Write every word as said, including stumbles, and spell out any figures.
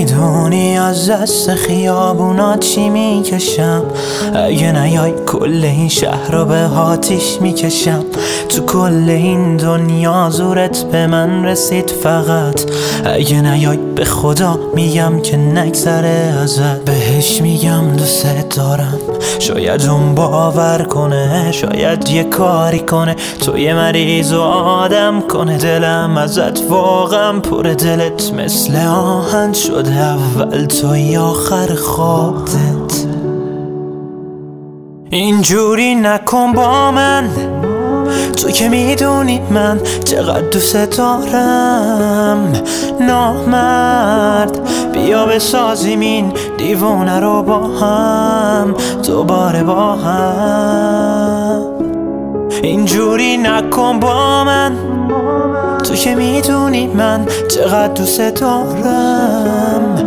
میدونی از دست خیابونا چی میکشم، اگه نیای کل این شهر رو به آتیش میکشم. تو کل این دنیا زورت به من رسید فقط، اگه نیای به خدا میگم که نگذره ازت. بهش میگم دوست دارم، شاید اون باور کنه، شاید یه کاری کنه، تو یه مریض و آدم کنه. دلم ازت واقعا پر، دلت مثل آهن شده، اول توی آخر خودت. اینجوری نکن با من، تو که میدونی من چقدر دوست دارم. نامرد بیا بسازیم این دیوونه رو با هم، دوباره با هم. اینجوری نکن با من، تو که میدونی من چقدر دوست دارم.